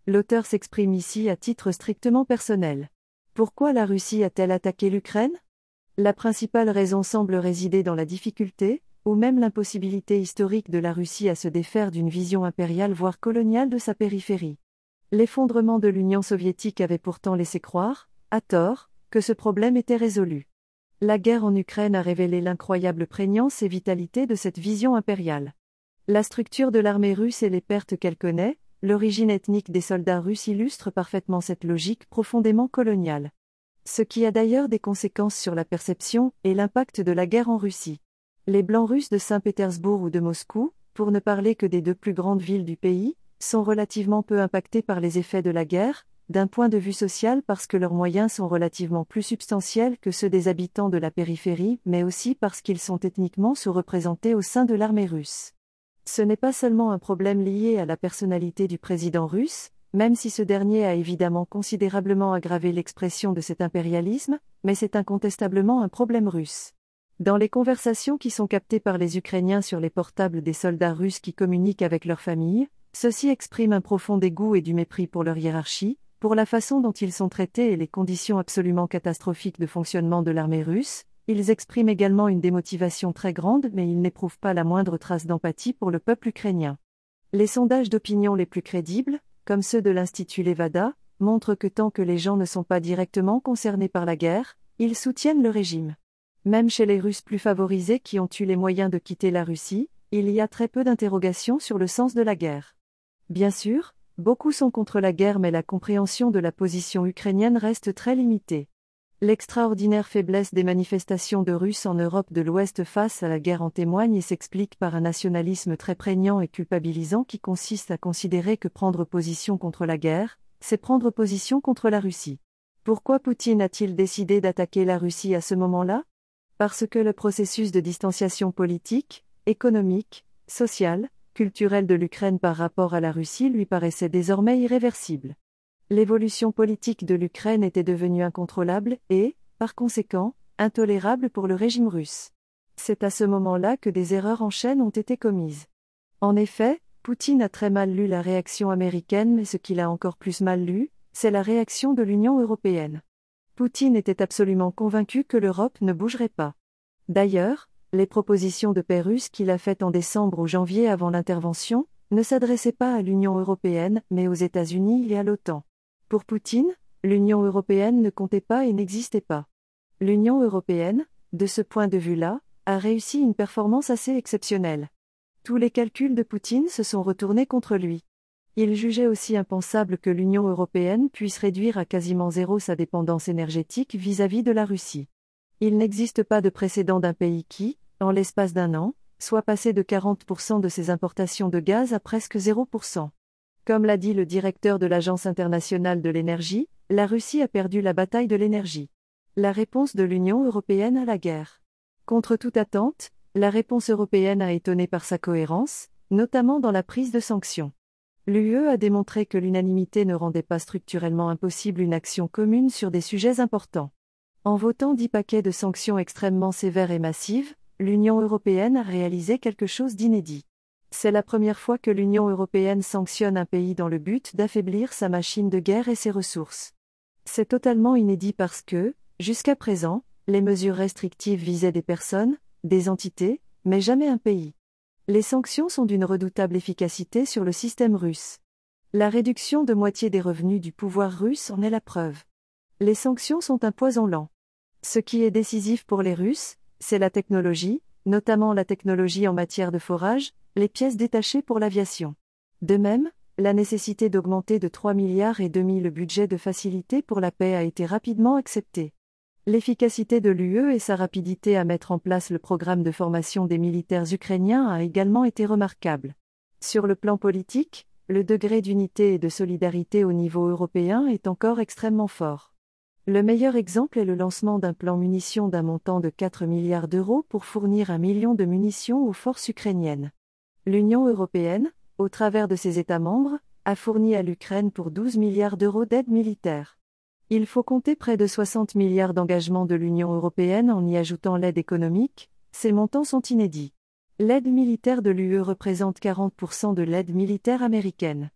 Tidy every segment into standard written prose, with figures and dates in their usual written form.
L'auteur s'exprime ici à titre strictement personnel. Pourquoi la Russie a-t-elle attaqué l'Ukraine ? La principale raison semble résider dans la difficulté, ou même l'impossibilité historique de la Russie à se défaire d'une vision impériale voire coloniale de sa périphérie. L'effondrement de l'Union soviétique avait pourtant laissé croire, à tort, que ce problème était résolu. La guerre en Ukraine a révélé l'incroyable prégnance et vitalité de cette vision impériale. La structure de l'armée russe et les pertes qu'elle connaît, l'origine ethnique des soldats russes illustrent parfaitement cette logique profondément coloniale. Ce qui a d'ailleurs des conséquences sur la perception et l'impact de la guerre en Russie. Les Blancs russes de Saint-Pétersbourg ou de Moscou, pour ne parler que des deux plus grandes villes du pays, sont relativement peu impactés par les effets de la guerre, d'un point de vue social parce que leurs moyens sont relativement plus substantiels que ceux des habitants de la périphérie, mais aussi parce qu'ils sont ethniquement sous-représentés au sein de l'armée russe. Ce n'est pas seulement un problème lié à la personnalité du président russe, même si ce dernier a évidemment considérablement aggravé l'expression de cet impérialisme, mais c'est incontestablement un problème russe. Dans les conversations qui sont captées par les Ukrainiens sur les portables des soldats russes qui communiquent avec leurs familles, ceux-ci expriment un profond dégoût et du mépris pour leur hiérarchie, pour la façon dont ils sont traités et les conditions absolument catastrophiques de fonctionnement de l'armée russe. Ils expriment également une démotivation très grande mais ils n'éprouvent pas la moindre trace d'empathie pour le peuple ukrainien. Les sondages d'opinion les plus crédibles, comme ceux de l'Institut Levada, montrent que tant que les gens ne sont pas directement concernés par la guerre, ils soutiennent le régime. Même chez les Russes plus favorisés qui ont eu les moyens de quitter la Russie, il y a très peu d'interrogations sur le sens de la guerre. Bien sûr, beaucoup sont contre la guerre mais la compréhension de la position ukrainienne reste très limitée. L'extraordinaire faiblesse des manifestations de Russes en Europe de l'Ouest face à la guerre en témoigne et s'explique par un nationalisme très prégnant et culpabilisant qui consiste à considérer que prendre position contre la guerre, c'est prendre position contre la Russie. Pourquoi Poutine a-t-il décidé d'attaquer la Russie à ce moment-là ? Parce que le processus de distanciation politique, économique, social, culturel de l'Ukraine par rapport à la Russie lui paraissait désormais irréversible. L'évolution politique de l'Ukraine était devenue incontrôlable et, par conséquent, intolérable pour le régime russe. C'est à ce moment-là que des erreurs en chaîne ont été commises. En effet, Poutine a très mal lu la réaction américaine mais ce qu'il a encore plus mal lu, c'est la réaction de l'Union européenne. Poutine était absolument convaincu que l'Europe ne bougerait pas. D'ailleurs, les propositions de paix russes qu'il a faites en décembre ou janvier avant l'intervention, ne s'adressaient pas à l'Union européenne mais aux États-Unis et à l'OTAN. Pour Poutine, l'Union européenne ne comptait pas et n'existait pas. L'Union européenne, de ce point de vue-là, a réussi une performance assez exceptionnelle. Tous les calculs de Poutine se sont retournés contre lui. Il jugeait aussi impensable que l'Union européenne puisse réduire à quasiment zéro sa dépendance énergétique vis-à-vis de la Russie. Il n'existe pas de précédent d'un pays qui, en l'espace d'un an, soit passé de 40% de ses importations de gaz à presque 0%. Comme l'a dit le directeur de l'Agence internationale de l'énergie, la Russie a perdu la bataille de l'énergie. La réponse de l'Union européenne à la guerre. Contre toute attente, la réponse européenne a étonné par sa cohérence, notamment dans la prise de sanctions. L'UE a démontré que l'unanimité ne rendait pas structurellement impossible une action commune sur des sujets importants. En votant 10 paquets de sanctions extrêmement sévères et massives, l'Union européenne a réalisé quelque chose d'inédit. C'est la première fois que l'Union européenne sanctionne un pays dans le but d'affaiblir sa machine de guerre et ses ressources. C'est totalement inédit parce que, jusqu'à présent, les mesures restrictives visaient des personnes, des entités, mais jamais un pays. Les sanctions sont d'une redoutable efficacité sur le système russe. La réduction de moitié des revenus du pouvoir russe en est la preuve. Les sanctions sont un poison lent. Ce qui est décisif pour les Russes, c'est la technologie, notamment la technologie en matière de forage, les pièces détachées pour l'aviation. De même, la nécessité d'augmenter de 3,5 milliards le budget de facilité pour la paix a été rapidement acceptée. L'efficacité de l'UE et sa rapidité à mettre en place le programme de formation des militaires ukrainiens a également été remarquable. Sur le plan politique, le degré d'unité et de solidarité au niveau européen est encore extrêmement fort. Le meilleur exemple est le lancement d'un plan munitions d'un montant de 4 milliards d'euros pour fournir 1 million de munitions aux forces ukrainiennes. L'Union européenne, au travers de ses États membres, a fourni à l'Ukraine pour 12 milliards d'euros d'aide militaire. Il faut compter près de 60 milliards d'engagements de l'Union européenne en y ajoutant l'aide économique, ces montants sont inédits. L'aide militaire de l'UE représente 40% de l'aide militaire américaine.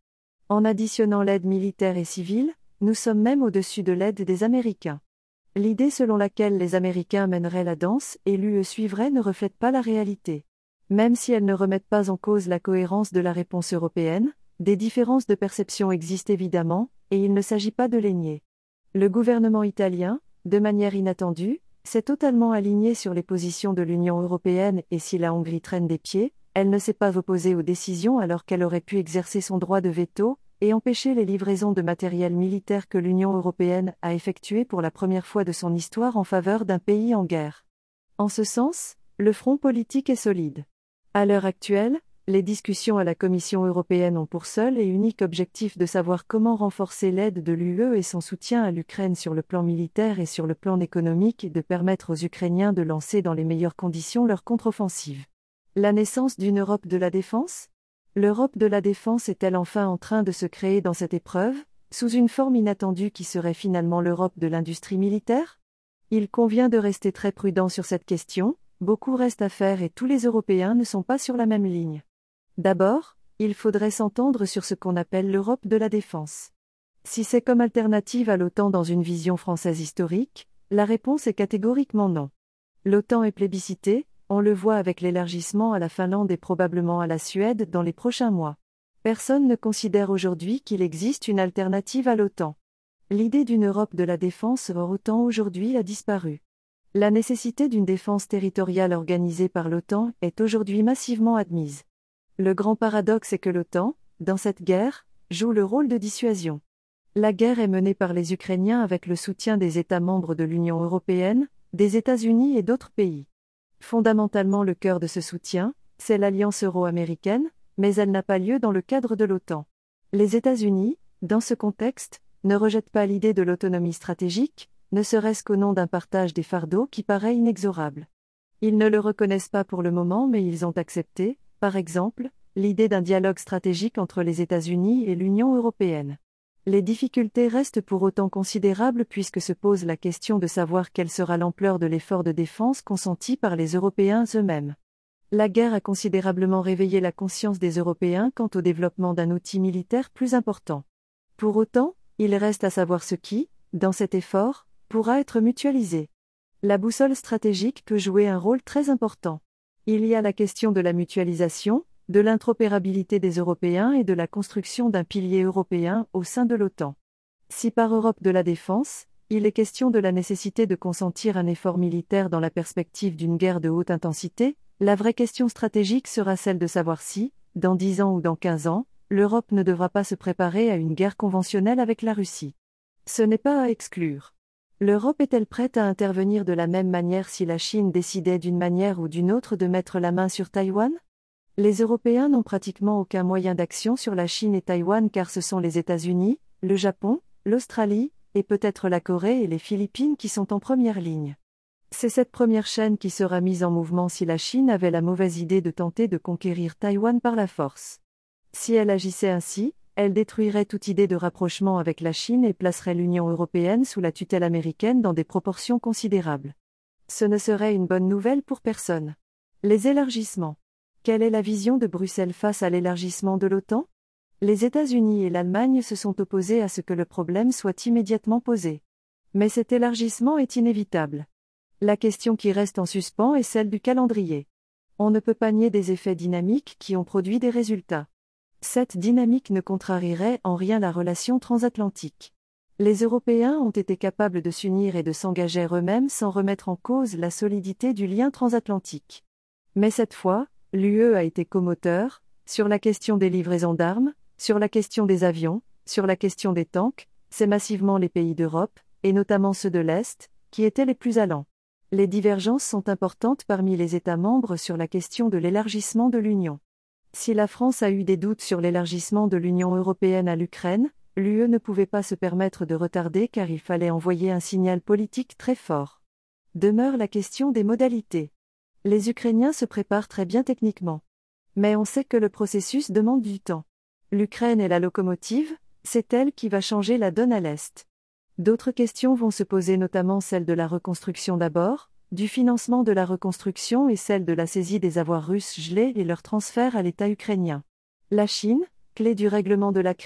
En additionnant l'aide militaire et civile, nous sommes même au-dessus de l'aide des Américains. L'idée selon laquelle les Américains mèneraient la danse et l'UE suivrait ne reflète pas la réalité. Même si elles ne remettent pas en cause la cohérence de la réponse européenne, des différences de perception existent évidemment, et il ne s'agit pas de les nier. Le gouvernement italien, de manière inattendue, s'est totalement aligné sur les positions de l'Union européenne et si la Hongrie traîne des pieds, elle ne s'est pas opposée aux décisions alors qu'elle aurait pu exercer son droit de veto et empêcher les livraisons de matériel militaire que l'Union européenne a effectuées pour la première fois de son histoire en faveur d'un pays en guerre. En ce sens, le front politique est solide. À l'heure actuelle, les discussions à la Commission européenne ont pour seul et unique objectif de savoir comment renforcer l'aide de l'UE et son soutien à l'Ukraine sur le plan militaire et sur le plan économique et de permettre aux Ukrainiens de lancer dans les meilleures conditions leur contre-offensive. La naissance d'une Europe de la défense ? L'Europe de la défense est-elle enfin en train de se créer dans cette épreuve, sous une forme inattendue qui serait finalement l'Europe de l'industrie militaire ? Il convient de rester très prudent sur cette question, beaucoup reste à faire et tous les Européens ne sont pas sur la même ligne. D'abord, il faudrait s'entendre sur ce qu'on appelle l'Europe de la défense. Si c'est comme alternative à l'OTAN dans une vision française historique, la réponse est catégoriquement non. L'OTAN est plébiscitée, on le voit avec l'élargissement à la Finlande et probablement à la Suède dans les prochains mois. Personne ne considère aujourd'hui qu'il existe une alternative à l'OTAN. L'idée d'une Europe de la défense hors OTAN aujourd'hui a disparu. La nécessité d'une défense territoriale organisée par l'OTAN est aujourd'hui massivement admise. Le grand paradoxe est que l'OTAN, dans cette guerre, joue le rôle de dissuasion. La guerre est menée par les Ukrainiens avec le soutien des États membres de l'Union européenne, des États-Unis et d'autres pays. Fondamentalement le cœur de ce soutien, c'est l'alliance euro-américaine, mais elle n'a pas lieu dans le cadre de l'OTAN. Les États-Unis, dans ce contexte, ne rejettent pas l'idée de l'autonomie stratégique, ne serait-ce qu'au nom d'un partage des fardeaux qui paraît inexorable. Ils ne le reconnaissent pas pour le moment mais ils ont accepté, par exemple, l'idée d'un dialogue stratégique entre les États-Unis et l'Union européenne. Les difficultés restent pour autant considérables puisque se pose la question de savoir quelle sera l'ampleur de l'effort de défense consenti par les Européens eux-mêmes. La guerre a considérablement réveillé la conscience des Européens quant au développement d'un outil militaire plus important. Pour autant, il reste à savoir ce qui, dans cet effort, pourra être mutualisé. La boussole stratégique peut jouer un rôle très important. Il y a la question de la mutualisation, de l'interopérabilité des Européens et de la construction d'un pilier européen au sein de l'OTAN. Si par Europe de la défense, il est question de la nécessité de consentir un effort militaire dans la perspective d'une guerre de haute intensité, la vraie question stratégique sera celle de savoir si, dans 10 ans ou dans 15 ans, l'Europe ne devra pas se préparer à une guerre conventionnelle avec la Russie. Ce n'est pas à exclure. L'Europe est-elle prête à intervenir de la même manière si la Chine décidait d'une manière ou d'une autre de mettre la main sur Taïwan ? Les Européens n'ont pratiquement aucun moyen d'action sur la Chine et Taïwan car ce sont les États-Unis, le Japon, l'Australie, et peut-être la Corée et les Philippines qui sont en première ligne. C'est cette première chaîne qui sera mise en mouvement si la Chine avait la mauvaise idée de tenter de conquérir Taïwan par la force. Si elle agissait ainsi, elle détruirait toute idée de rapprochement avec la Chine et placerait l'Union européenne sous la tutelle américaine dans des proportions considérables. Ce ne serait une bonne nouvelle pour personne. Les élargissements. Quelle est la vision de Bruxelles face à l'élargissement de l'OTAN ? Les États-Unis et l'Allemagne se sont opposés à ce que le problème soit immédiatement posé. Mais cet élargissement est inévitable. La question qui reste en suspens est celle du calendrier. On ne peut pas nier des effets dynamiques qui ont produit des résultats. Cette dynamique ne contrarierait en rien la relation transatlantique. Les Européens ont été capables de s'unir et de s'engager eux-mêmes sans remettre en cause la solidité du lien transatlantique. Mais cette fois, l'UE a été comoteur, sur la question des livraisons d'armes, sur la question des avions, sur la question des tanks, c'est massivement les pays d'Europe, et notamment ceux de l'Est, qui étaient les plus allants. Les divergences sont importantes parmi les États membres sur la question de l'élargissement de l'Union. Si la France a eu des doutes sur l'élargissement de l'Union européenne à l'Ukraine, l'UE ne pouvait pas se permettre de retarder car il fallait envoyer un signal politique très fort. Demeure la question des modalités. Les Ukrainiens se préparent très bien techniquement. Mais on sait que le processus demande du temps. L'Ukraine est la locomotive, c'est elle qui va changer la donne à l'Est. D'autres questions vont se poser notamment celle de la reconstruction d'abord, du financement de la reconstruction et celle de la saisie des avoirs russes gelés et leur transfert à l'État ukrainien. La Chine, clé du règlement de la crise ?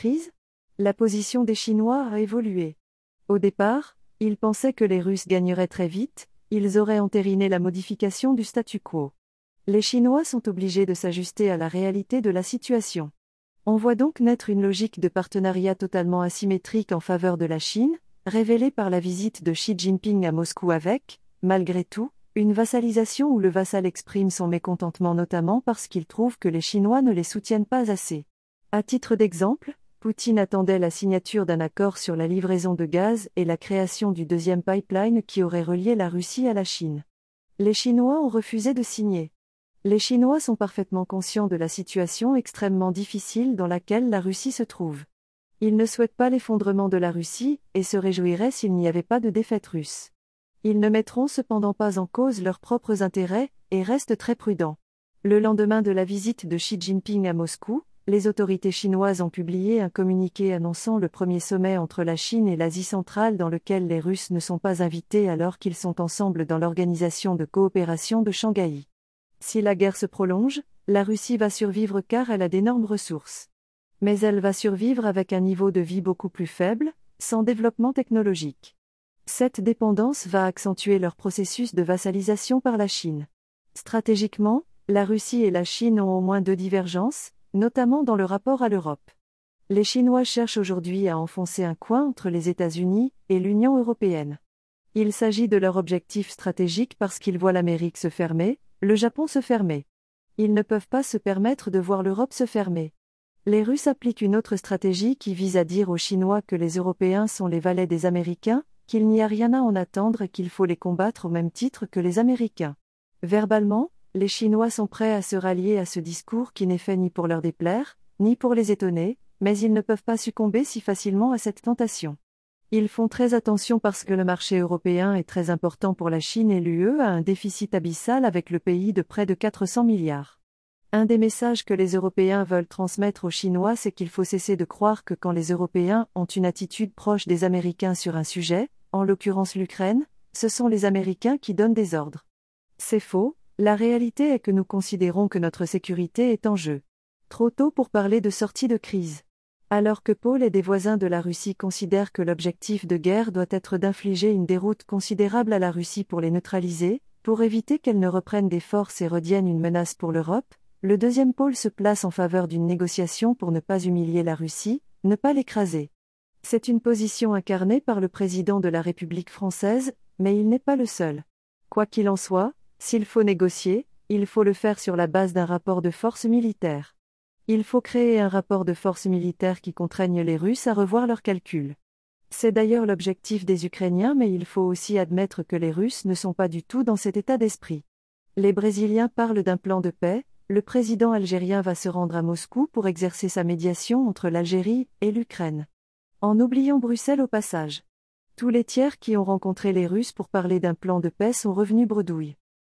La position des Chinois a évolué. Au départ, ils pensaient que les Russes gagneraient très vite, ils auraient entériné la modification du statu quo. Les Chinois sont obligés de s'ajuster à la réalité de la situation. On voit donc naître une logique de partenariat totalement asymétrique en faveur de la Chine, révélée par la visite de Xi Jinping à Moscou avec, malgré tout, une vassalisation où le vassal exprime son mécontentement notamment parce qu'il trouve que les Chinois ne les soutiennent pas assez. À titre d'exemple, Poutine attendait la signature d'un accord sur la livraison de gaz et la création du deuxième pipeline qui aurait relié la Russie à la Chine. Les Chinois ont refusé de signer. Les Chinois sont parfaitement conscients de la situation extrêmement difficile dans laquelle la Russie se trouve. Ils ne souhaitent pas l'effondrement de la Russie et se réjouiraient s'il n'y avait pas de défaite russe. Ils ne mettront cependant pas en cause leurs propres intérêts et restent très prudents. Le lendemain de la visite de Xi Jinping à Moscou, les autorités chinoises ont publié un communiqué annonçant le premier sommet entre la Chine et l'Asie centrale dans lequel les Russes ne sont pas invités alors qu'ils sont ensemble dans l'organisation de coopération de Shanghai. Si la guerre se prolonge, la Russie va survivre car elle a d'énormes ressources. Mais elle va survivre avec un niveau de vie beaucoup plus faible, sans développement technologique. Cette dépendance va accentuer leur processus de vassalisation par la Chine. Stratégiquement, la Russie et la Chine ont au moins deux divergences, notamment dans le rapport à l'Europe. Les Chinois cherchent aujourd'hui à enfoncer un coin entre les États-Unis et l'Union européenne. Il s'agit de leur objectif stratégique parce qu'ils voient l'Amérique se fermer, le Japon se fermer. Ils ne peuvent pas se permettre de voir l'Europe se fermer. Les Russes appliquent une autre stratégie qui vise à dire aux Chinois que les Européens sont les valets des Américains, qu'il n'y a rien à en attendre et qu'il faut les combattre au même titre que les Américains. Verbalement, les Chinois sont prêts à se rallier à ce discours qui n'est fait ni pour leur déplaire, ni pour les étonner, mais ils ne peuvent pas succomber si facilement à cette tentation. Ils font très attention parce que le marché européen est très important pour la Chine et l'UE a un déficit abyssal avec le pays de près de 400 milliards. Un des messages que les Européens veulent transmettre aux Chinois, c'est qu'il faut cesser de croire que quand les Européens ont une attitude proche des Américains sur un sujet, en l'occurrence l'Ukraine, ce sont les Américains qui donnent des ordres. C'est faux, la réalité est que nous considérons que notre sécurité est en jeu. Trop tôt pour parler de sortie de crise. Alors que Paul et des voisins de la Russie considèrent que l'objectif de guerre doit être d'infliger une déroute considérable à la Russie pour les neutraliser, pour éviter qu'elle ne reprenne des forces et redevienne une menace pour l'Europe, le deuxième pôle se place en faveur d'une négociation pour ne pas humilier la Russie, ne pas l'écraser. C'est une position incarnée par le président de la République française, mais il n'est pas le seul. Quoi qu'il en soit, s'il faut négocier, il faut le faire sur la base d'un rapport de force militaire. Il faut créer un rapport de force militaire qui contraigne les Russes à revoir leurs calculs. C'est d'ailleurs l'objectif des Ukrainiens, mais il faut aussi admettre que les Russes ne sont pas du tout dans cet état d'esprit. Les Brésiliens parlent d'un plan de paix, le président algérien va se rendre à Moscou pour exercer sa médiation entre l'Algérie et l'Ukraine. En oubliant Bruxelles au passage. Tous les tiers qui ont rencontré les Russes pour parler d'un plan de paix sont revenus bredouilles.